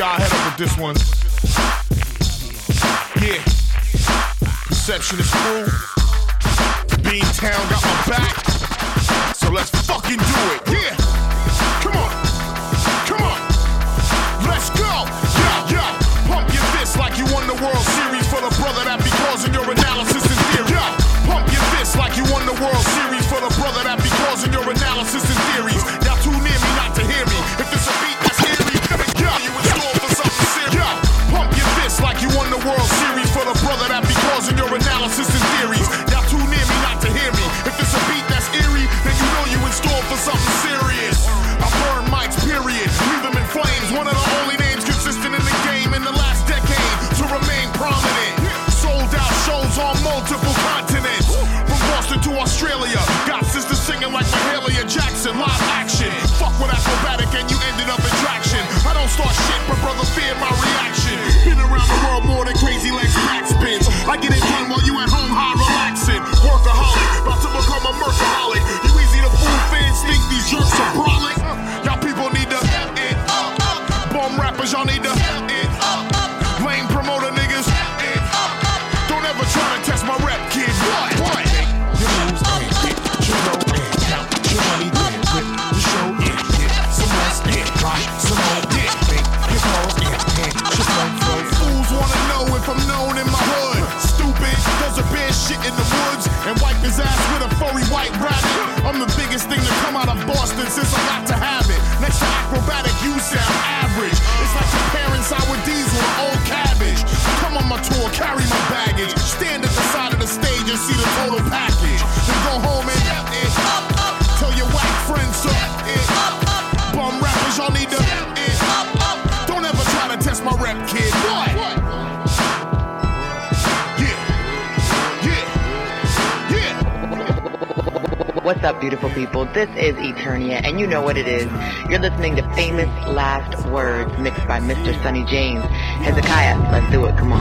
y'all head up with this one. Yeah. Perceptionist crew. Beantown got my back. So let's fucking do it. Yeah. Come on. Come on. Let's go. Yo, yo. Pump your fist like you won the World Series for the brother that be causing your analysis and theory. Yo. Pump your fist like you won the World Series for the brother that be causing your analysis and theories. Y'all too near me not to hear me. If it's a beat that's eerie, yo, you in store for something serious. Yo, pump your fist like you won the World Series for the brother that be causing your analysis and theories. Y'all too near me not to hear me. If it's a beat that's eerie, then you know you in store for something serious. I burn mics, period. Leave them in flames. One of the only names consistent in the game in the last decade to remain prominent. Sold out shows on multiple continents. From Boston to Australia. Got sisters singing like Mahalia Jackson. Live action. Fuck with acrobatic and you ended up in traction. I don't start shit, but brother fear my reaction. Been around the world more than crazy legs back spins. I get it done while you at home high relaxing. Workaholic, about to become a mercaholic. You easy to fool fans, think these jerks are brolic. Y'all people need to it up. Bomb rappers, y'all need to it up. Lame promoter niggas it up. Don't ever try to test my rep, kid. What? Your moves and get your dough and count your money then whip the show and get some rest and try some more dick. Make your calls and your phone flow. Fools wanna know if I'm known in my hood. Stupid, cause a bear shit in the woods and wipe his ass with a furry white rabbit. I'm the biggest thing to come out of Boston since I got to have it. Next to acrobatic, you sound average. It's like comparing sour diesel to old cabbage. Come on my tour, carry my baggage. Stand at the side of the stage and see the total package. Then go home and it up, up. Tell your whack friends to it up, up. Bum rappers, y'all need to it up, up. Don't ever try to test my rep, kid. What? What's up, beautiful people? This is Eternia, and you know what it is. You're listening to Famous Last Words, mixed by Mr. Sonny James. Hezekiah, let's do it. Come on.